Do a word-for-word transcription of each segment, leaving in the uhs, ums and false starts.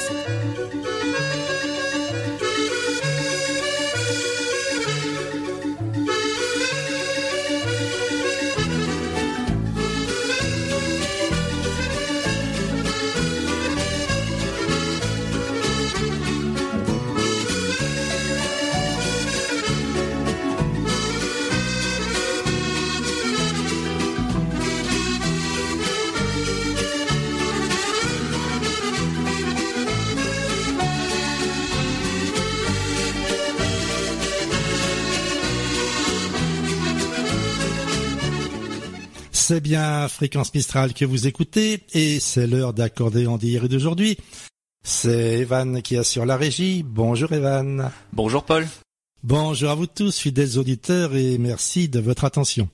C'est bien Fréquence Mistral que vous écoutez et c'est l'heure d'accordéon d'hier et d'aujourd'hui. C'est Evan qui assure la régie. Bonjour Evan. Bonjour Paul. Bonjour à vous tous, fidèles auditeurs, et merci de votre attention.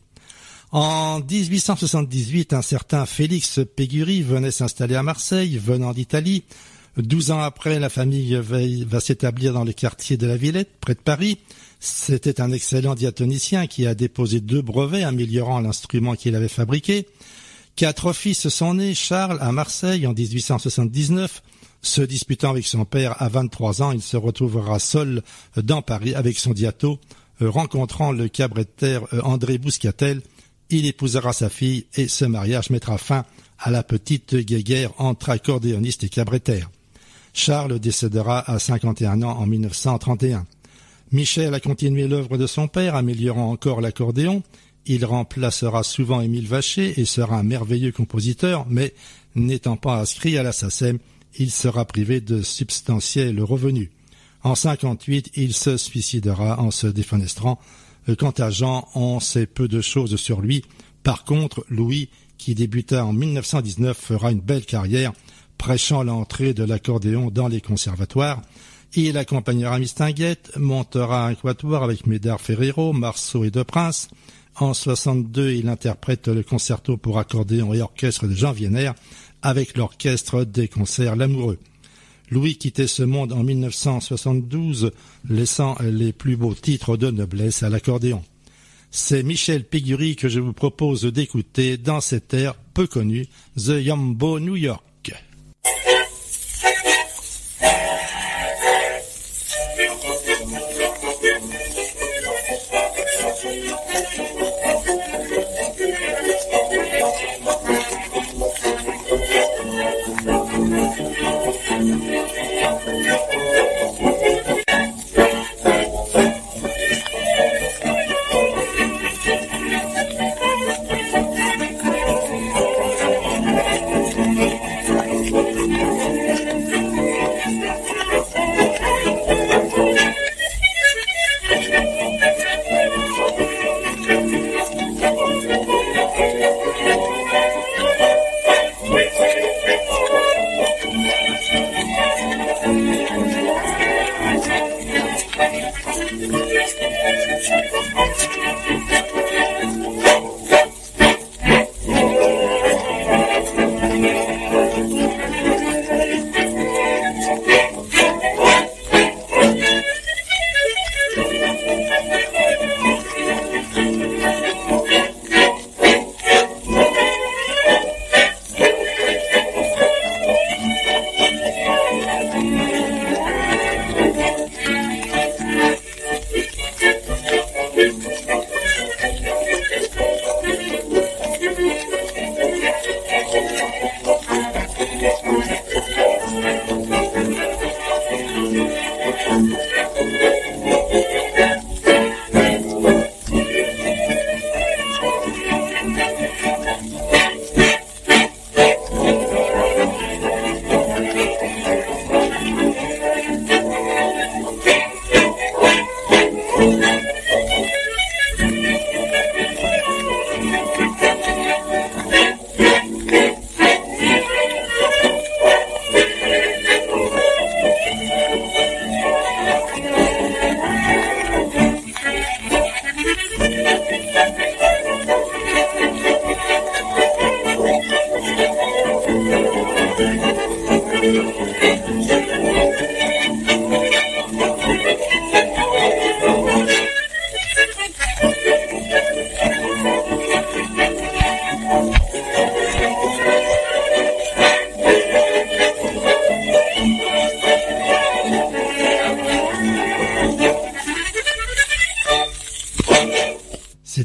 En dix-huit cent soixante-dix-huit, un certain Félix Pégury venait s'installer à Marseille, venant d'Italie. Douze ans après, la famille va, va s'établir dans le quartier de la Villette, près de Paris. C'était un excellent diatonicien qui a déposé deux brevets améliorant l'instrument qu'il avait fabriqué. Quatre fils sont nés. Charles à Marseille en dix-huit cent soixante-dix-neuf. Se disputant avec son père à vingt-trois ans, il se retrouvera seul dans Paris avec son diato. Rencontrant le cabaretier André Bouscatel, il épousera sa fille et ce mariage mettra fin à la petite guéguerre entre accordéoniste et cabaretier. Charles décédera à cinquante et un ans en mille neuf cent trente et un. Michel a continué l'œuvre de son père, améliorant encore l'accordéon. Il remplacera souvent Émile Vacher et sera un merveilleux compositeur, mais n'étant pas inscrit à la SACEM, il sera privé de substantiels revenus. En cinquante-huit, il se suicidera en se défenestrant. Quant à Jean, on sait peu de choses sur lui. Par contre, Louis, qui débuta en mille neuf cent dix-neuf, fera une belle carrière, prêchant l'entrée de l'accordéon dans les conservatoires. Il accompagnera Mistinguett, montera un quatuor avec Médard Ferrero, Marceau et Deprince. En soixante-deux, il interprète le concerto pour accordéon et orchestre de Jean Wiener avec l'orchestre des concerts L'Amoureux. Louis quittait ce monde en mille neuf cent soixante-douze, laissant les plus beaux titres de noblesse à l'accordéon. C'est Michel Pégury que je vous propose d'écouter dans cet air peu connu, The Yambo New York.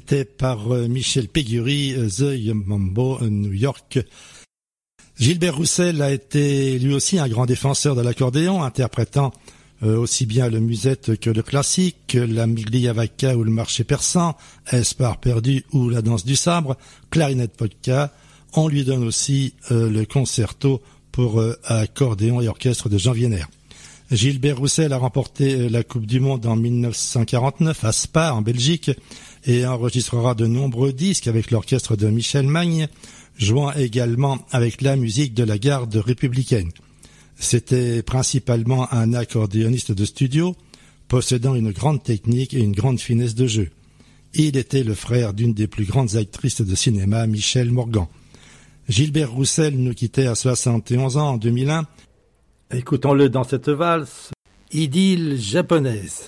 interprété par Michel Pégury, The Mambo New York. Gilbert Roussel a été lui aussi un grand défenseur de l'accordéon, interprétant euh, aussi bien le musette que le classique, la Miglia Vacca ou le marché persan, Espar perdu ou la danse du sabre, clarinette polka. On lui donne aussi euh, le concerto pour euh, accordéon et orchestre de Jean Wiener. Gilbert Roussel a remporté la Coupe du Monde en mille neuf cent quarante-neuf à Spa, en Belgique, et enregistrera de nombreux disques avec l'orchestre de Michel Magne, jouant également avec la musique de la garde républicaine. C'était principalement un accordéoniste de studio, possédant une grande technique et une grande finesse de jeu. Il était le frère d'une des plus grandes actrices de cinéma, Michèle Morgan. Gilbert Roussel nous quittait à soixante et onze ans en deux mille un. Écoutons-le dans cette valse, Idylle japonaise.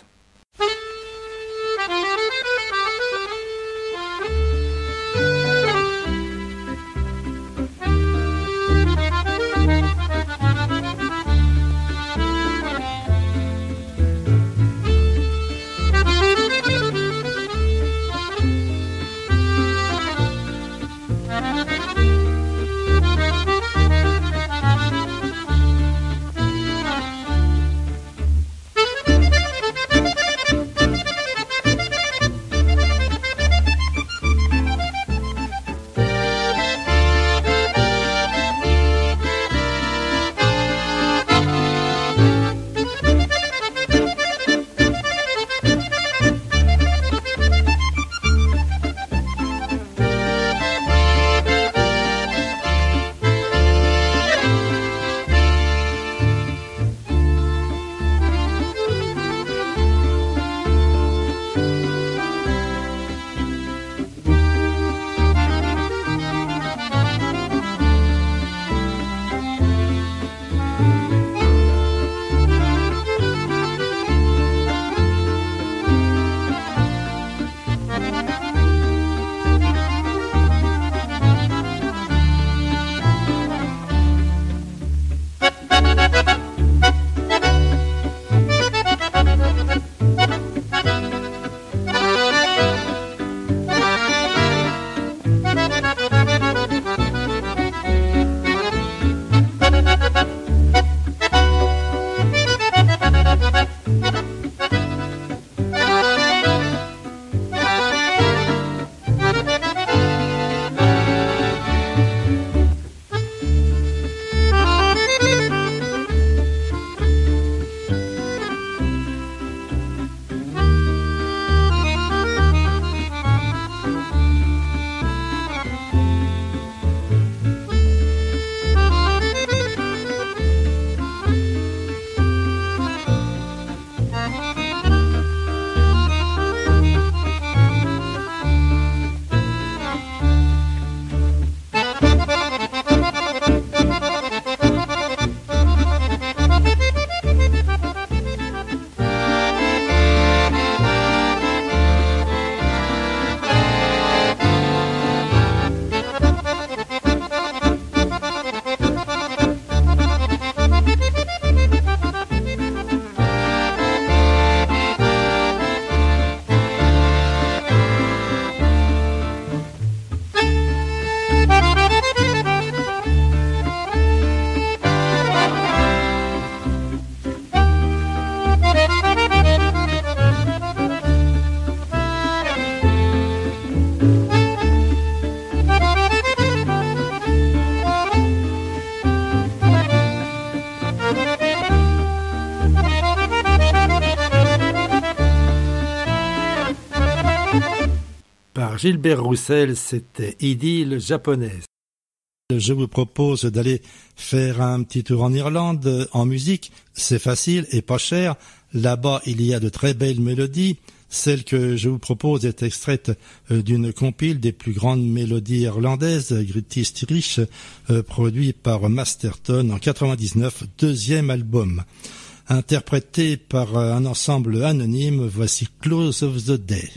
Gilbert Roussel, c'était Idylle japonaise. Je vous propose d'aller faire un petit tour en Irlande en musique. C'est facile et pas cher. Là-bas, il y a de très belles mélodies. Celle que je vous propose est extraite d'une compile des plus grandes mélodies irlandaises, Greatest Irish, produit par Masterton en quatre-vingt-dix-neuf, deuxième album. Interprété par un ensemble anonyme, voici Close of the Day.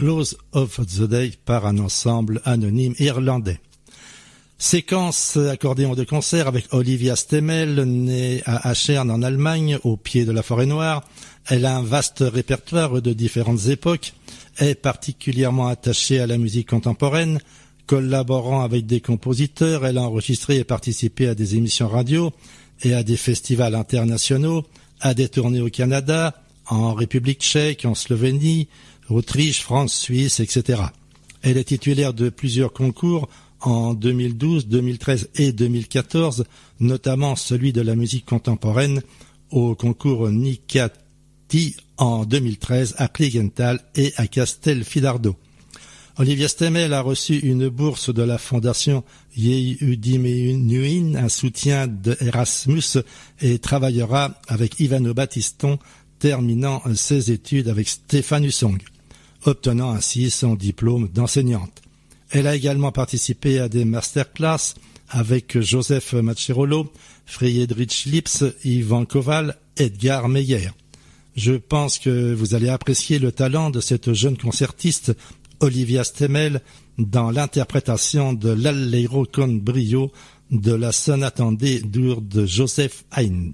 Close of the Day par un ensemble anonyme irlandais. Séquence accordéon de concert avec Olivia Stemmel, née à Achern en Allemagne, au pied de la Forêt Noire. Elle a un vaste répertoire de différentes époques, est particulièrement attachée à la musique contemporaine, collaborant avec des compositeurs. Elle a enregistré et participé à des émissions radio et à des festivals internationaux, à des tournées au Canada, en République tchèque, en Slovénie, Autriche, France, Suisse, et cetera. Elle est titulaire de plusieurs concours en deux mille douze, deux mille treize et deux mille quatorze, notamment celui de la musique contemporaine au concours Nicati en deux mille treize à Kligenthal et à Castelfidardo. Olivia Stemmel a reçu une bourse de la fondation Yehudimeinuin, un soutien de Erasmus, et travaillera avec Ivano Battiston, terminant ses études avec Stéphane Hussong, obtenant ainsi son diplôme d'enseignante. Elle a également participé à des masterclass avec Joseph Maccherolo, Friedrich Lips, Ivan Koval, Edgar Meyer. Je pense que vous allez apprécier le talent de cette jeune concertiste Olivia Stemmel dans l'interprétation de l'Allegro con brio de la sonate en D-dur de Joseph Haydn.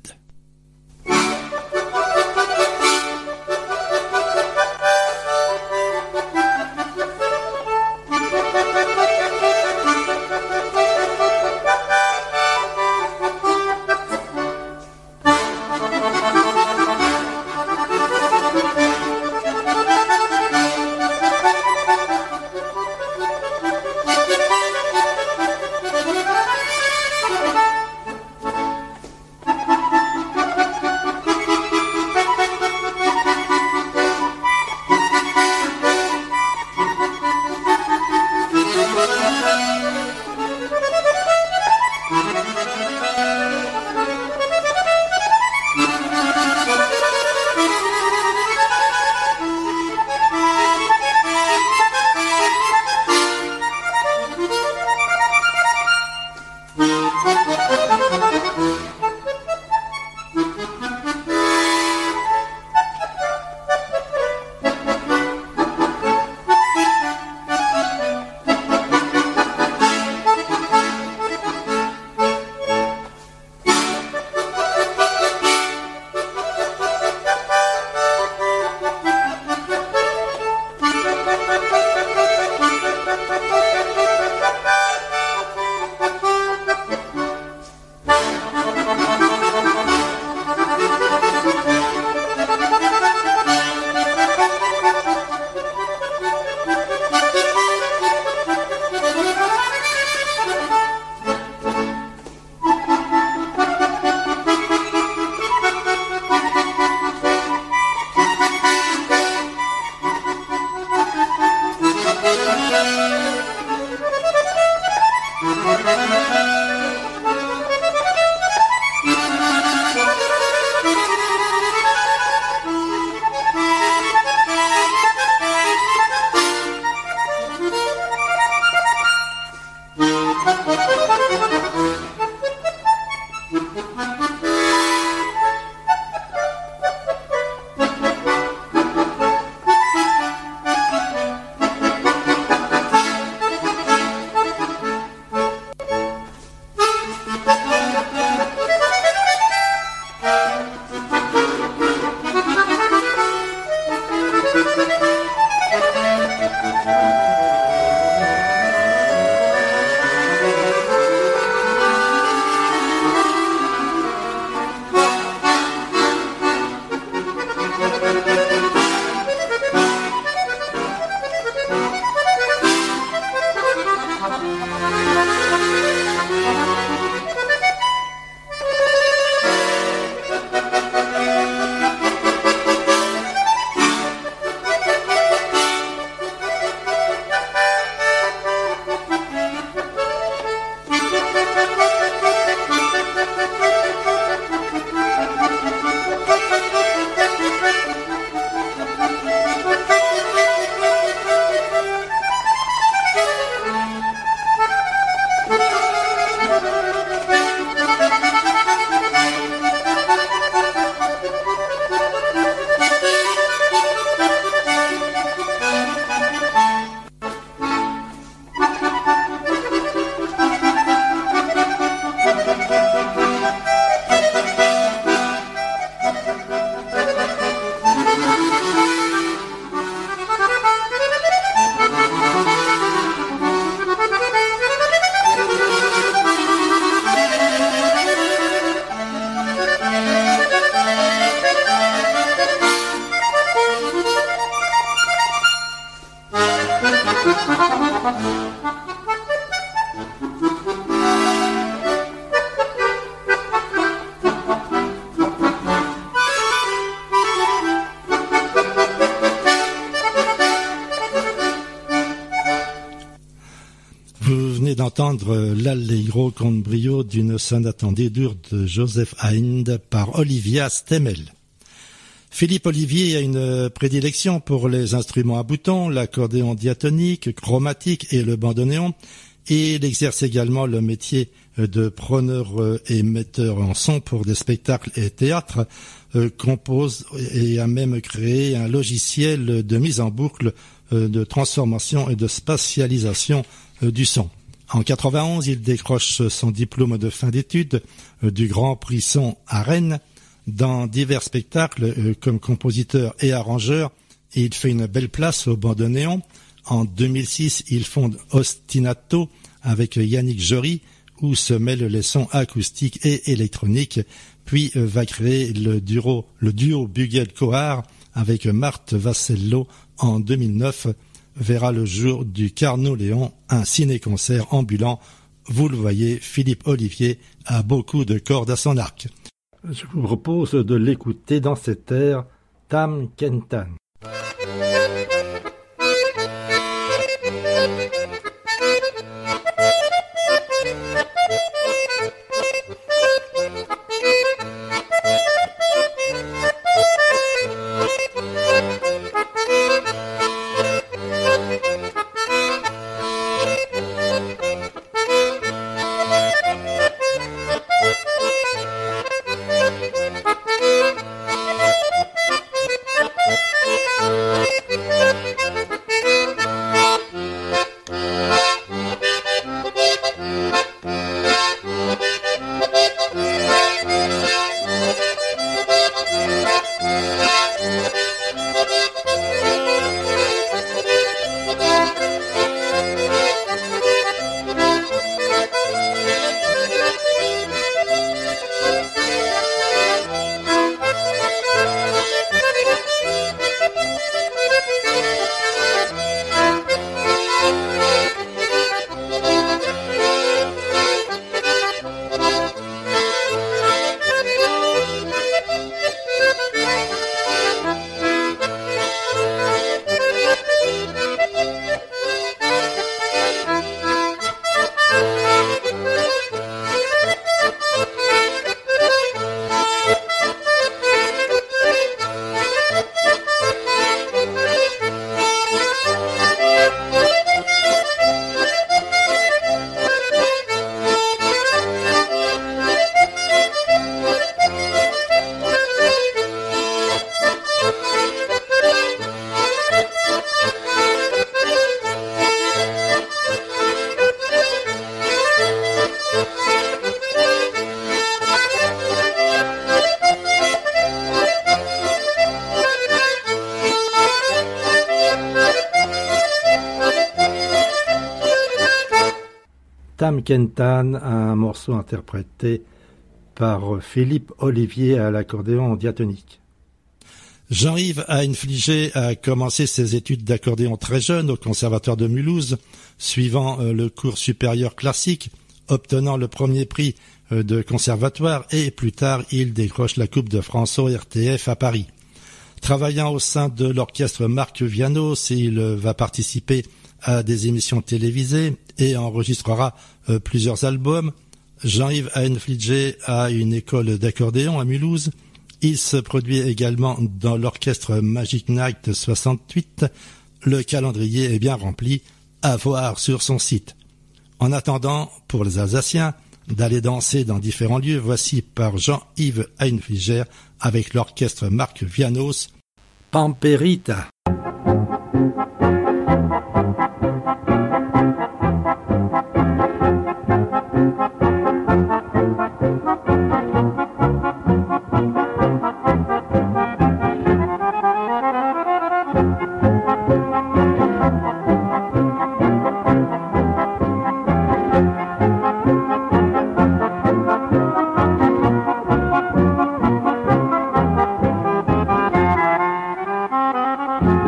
D'entendre l'Allegro con brio d'une sonate en D-dur de Joseph Haydn par Olivia Stemmel. Philippe Olivier a une prédilection pour les instruments à boutons, l'accordéon diatonique, chromatique et le bandoneon, et il exerce également le métier de preneur et metteur en son pour des spectacles et théâtres, compose et a même créé un logiciel de mise en boucle, de transformation et de spatialisation du son. En quatre-vingt-onze, il décroche son diplôme de fin d'études du Grand Prix Son à Rennes. Dans divers spectacles comme compositeur et arrangeur, et il fait une belle place au bandoneon. En deux mille six, il fonde Ostinato avec Yannick Jory, où se mêlent les sons acoustiques et électroniques, puis va créer le duo, le duo Bugel-Cohar avec Marthe Vassello en deux mille neuf, verra le jour du Carnot Léon, un ciné-concert ambulant. Vous le voyez, Philippe Olivier a beaucoup de cordes à son arc. Je vous propose de l'écouter dans cet air, Tam Kentan. Tam Kentan, un morceau interprété par Philippe Olivier à l'accordéon diatonique. Jean-Yves Hainfliger a commencé ses études d'accordéon très jeune au Conservatoire de Mulhouse, suivant le cours supérieur classique, obtenant le premier prix de conservatoire et plus tard il décroche la Coupe de France au R T F à Paris. Travaillant au sein de l'orchestre Marc Vianos, il va participer à des émissions télévisées et enregistrera euh, plusieurs albums. Jean-Yves Hainfliger a une école d'accordéon à Mulhouse. Il se produit également dans l'orchestre Magic Night soixante-huit. Le calendrier est bien rempli, à voir sur son site. En attendant, pour les Alsaciens, d'aller danser dans différents lieux, voici par Jean-Yves Hainfliger avec l'orchestre Marc Vianos, Pamperita. Thank you.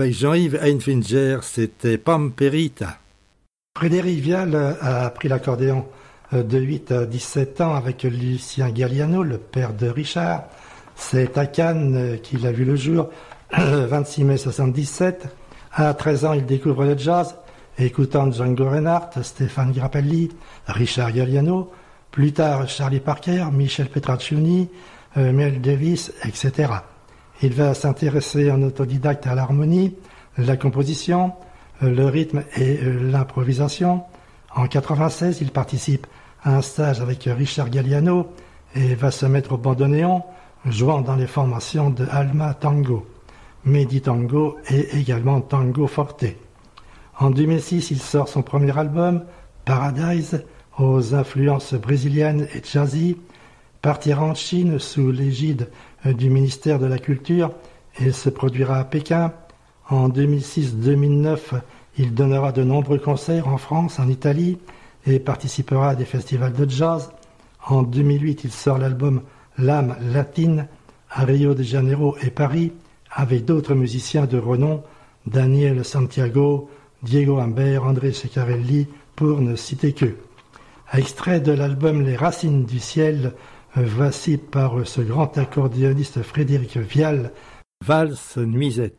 avec Jean-Yves Einfinger, c'était Pamperita. Frédéric Vial a appris l'accordéon de huit à dix-sept ans avec Lucien Galliano, le père de Richard. C'est à Cannes qu'il a vu le jour, le vingt-six mai soixante-dix-sept. À treize ans, il découvre le jazz, écoutant Django Reinhardt, Stéphane Grappelli, Richard Galliano, plus tard Charlie Parker, Michel Petraccioni, euh, Miles Davis, et cetera. Il va s'intéresser en autodidacte à l'harmonie, la composition, euh, le rythme et euh, l'improvisation. En quatre-vingt-seize, il participe à un stage avec Richard Galliano et va se mettre au bandoneon, jouant dans les formations de Alma Tango, Medi Tango et également Tango Forte. En deux mille six, il sort son premier album, Paradise, aux influences brésiliennes et jazzy, partira en Chine sous l'égide du ministère de la Culture et se produira à Pékin. En deux mille six deux mille neuf, il donnera de nombreux concerts en France, en Italie et participera à des festivals de jazz. En deux mille huit, il sort l'album L'âme latine à Rio de Janeiro et Paris avec d'autres musiciens de renom, Daniel Santiago, Diego Humbert, André Ceccarelli, pour ne citer qu'eux. Extrait de l'album Les Racines du ciel, voici par ce grand accordéoniste Frédéric Vial, Valse Nuisette.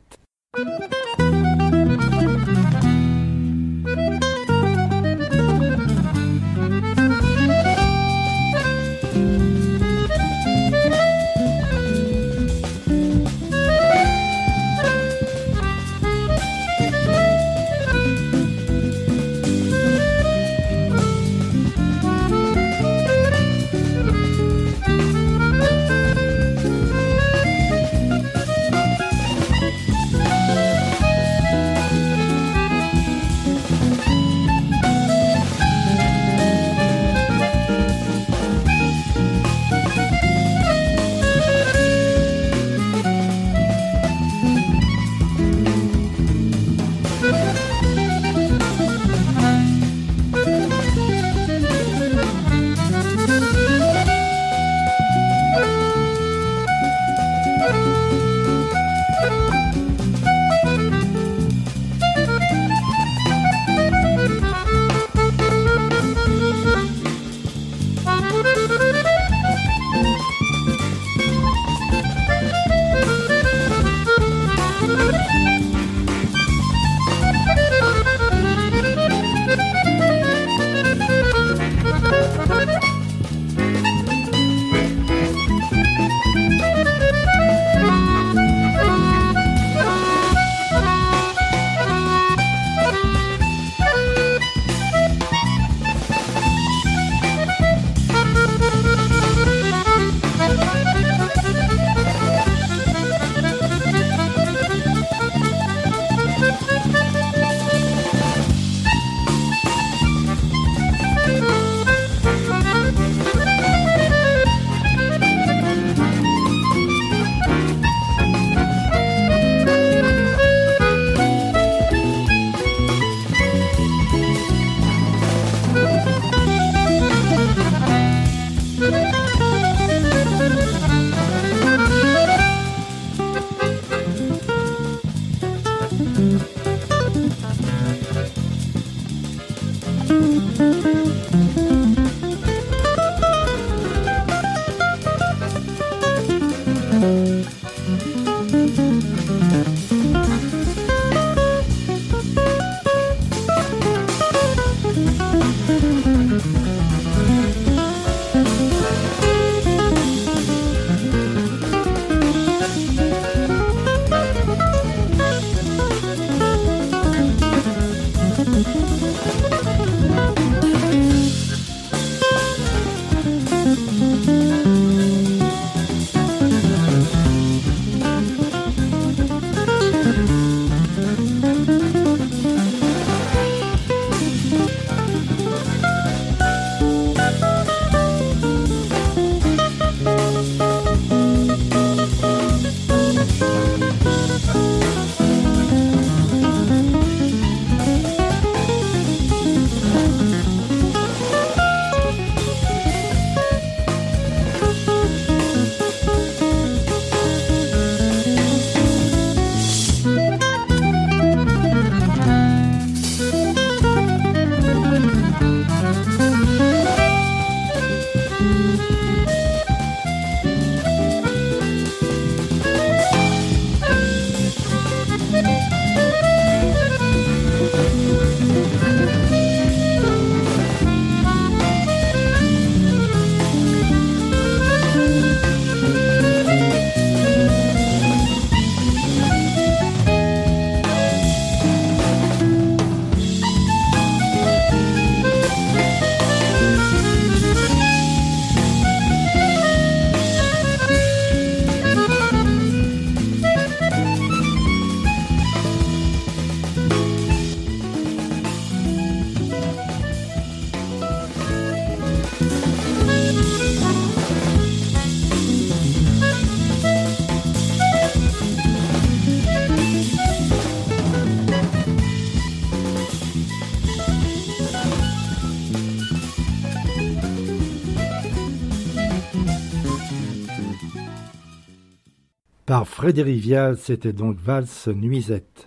Par Frédéric Vial, c'était donc Valse Nuisette.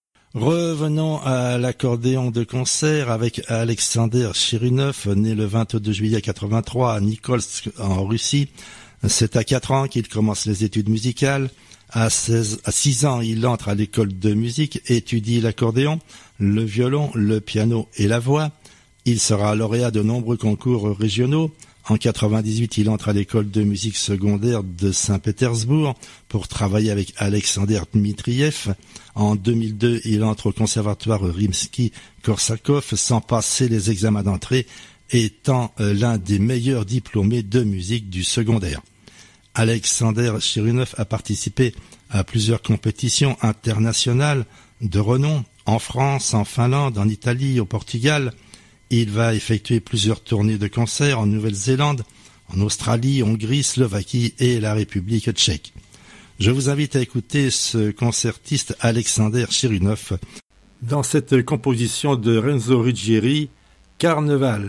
Revenons à l'accordéon de concert avec Alexander Chirunov, né le vingt-deux juillet quatre-vingt-trois à Nikolsk en Russie. C'est à quatre ans qu'il commence les études musicales. À seize, à six ans, il entre à l'école de musique, étudie l'accordéon, le violon, le piano et la voix. Il sera lauréat de nombreux concours régionaux. En quatre-vingt-dix-huit, il entre à l'école de musique secondaire de Saint-Pétersbourg pour travailler avec Alexander Dmitriev. En deux mille deux, il entre au conservatoire Rimsky-Korsakov sans passer les examens d'entrée, étant l'un des meilleurs diplômés de musique du secondaire. Alexander Chirunov a participé à plusieurs compétitions internationales de renom en France, en Finlande, en Italie, au Portugal. Il va effectuer plusieurs tournées de concerts en Nouvelle-Zélande, en Australie, Hongrie, Slovaquie et la République tchèque. Je vous invite à écouter ce concertiste Alexander Chirunov dans cette composition de Renzo Ruggieri, Carnaval.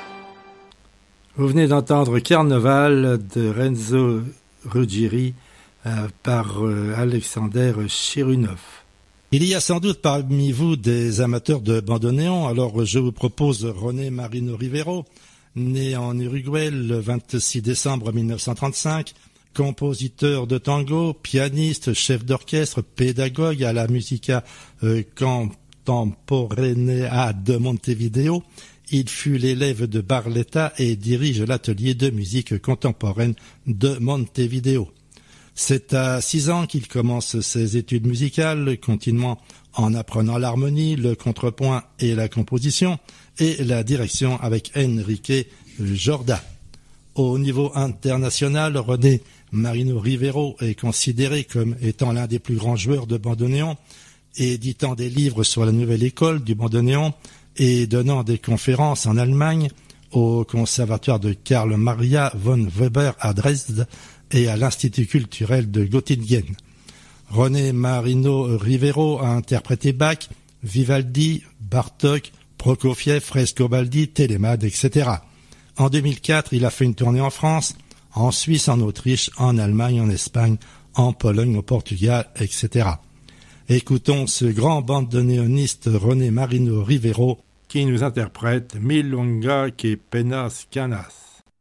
Vous venez d'entendre Carnaval de Renzo Ruggieri, euh, par euh, Alexander Chirunov. Il y a sans doute parmi vous des amateurs de bandoneon, alors je vous propose René Marino Rivero, né en Uruguay le vingt-six décembre mille neuf cent trente-cinq, compositeur de tango, pianiste, chef d'orchestre, pédagogue à la Musica euh, Contemporanea de Montevideo. Il fut l'élève de Barletta et dirige l'atelier de musique contemporaine de Montevideo. C'est à six ans qu'il commence ses études musicales, continuant en apprenant l'harmonie, le contrepoint et la composition, et la direction avec Enrique Jorda. Au niveau international, René Marino Rivero est considéré comme étant l'un des plus grands joueurs de bandoneon, éditant des livres sur la nouvelle école du bandoneon et donnant des conférences en Allemagne, au conservatoire de Karl Maria von Weber à Dresde et à l'Institut culturel de Göttingen. René Marino Rivero a interprété Bach, Vivaldi, Bartók, Prokofiev, Frescobaldi, Télémaque, et cetera. En deux mille quatre, il a fait une tournée en France, en Suisse, en Autriche, en Allemagne, en Espagne, en Pologne, au Portugal, et cetera. Écoutons ce grand bandoneoniste René Marino Rivero qui nous interprète Milonga que penas canas.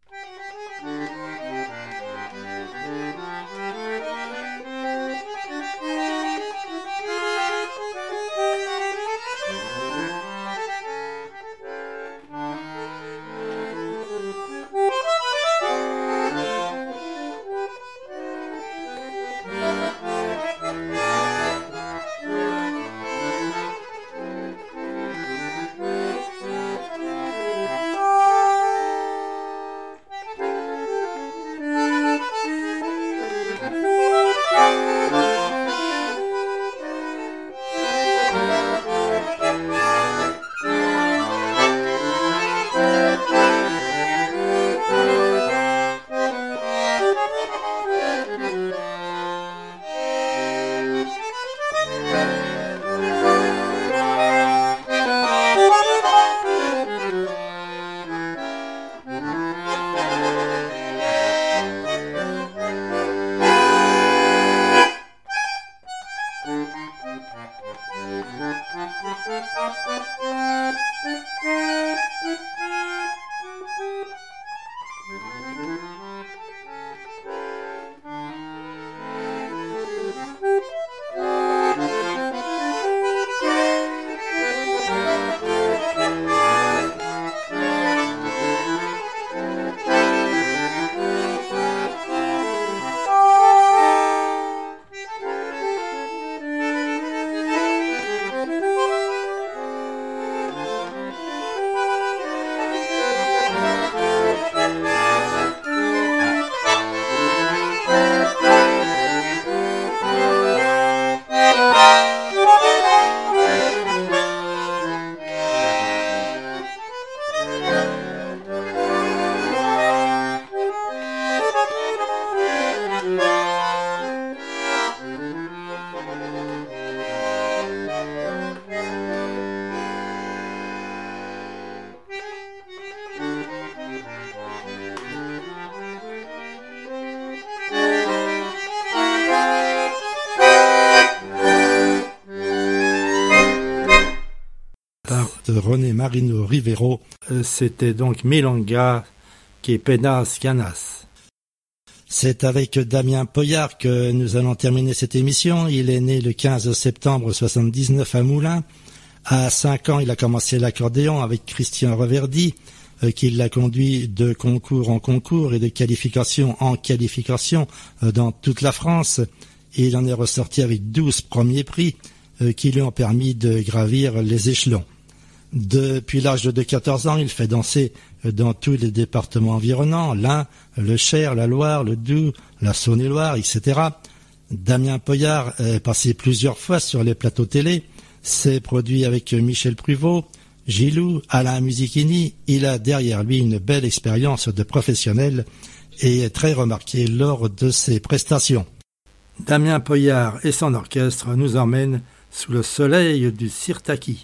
René Marino Rivero, c'était donc Milonga que penas canas. C'est avec Damien Poyard que nous allons terminer cette émission. Il est né le quinze septembre soixante-dix-neuf à Moulins. À cinq ans, il a commencé l'accordéon avec Christian Reverdy, euh, qui l'a conduit de concours en concours et de qualification en qualification euh, dans toute la France. Et il en est ressorti avec douze premiers prix euh, qui lui ont permis de gravir les échelons. Depuis l'âge de quatorze ans, il fait danser dans tous les départements environnants, l'Ain, le Cher, la Loire, le Doubs, la Saône-et-Loire, et cetera. Damien Poyard est passé plusieurs fois sur les plateaux télé, s'est produit avec Michel Pruvot, Gilou, Alain Musichini. Il a derrière lui une belle expérience de professionnel et est très remarqué lors de ses prestations. Damien Poyard et son orchestre nous emmènent sous le soleil du Sirtaki.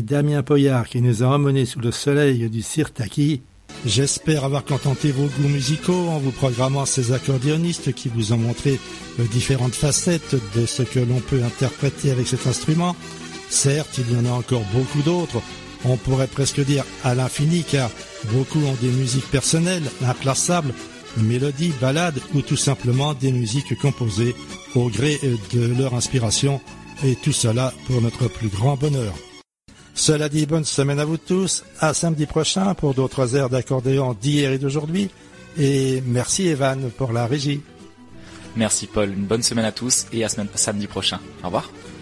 Damien Poyard qui nous a emmenés sous le soleil du Sirtaki. J'espère avoir contenté vos goûts musicaux en vous programmant ces accordéonistes qui vous ont montré différentes facettes de ce que l'on peut interpréter avec cet instrument. Certes, il y en a encore beaucoup d'autres, on pourrait presque dire à l'infini, car beaucoup ont des musiques personnelles, inclassables, mélodies, ballades ou tout simplement des musiques composées au gré de leur inspiration, et tout cela pour notre plus grand bonheur. Cela dit, bonne semaine à vous tous, à samedi prochain pour d'autres airs d'accordéon d'hier et d'aujourd'hui, et merci Evan pour la régie. Merci Paul, une bonne semaine à tous et à samedi prochain. Au revoir.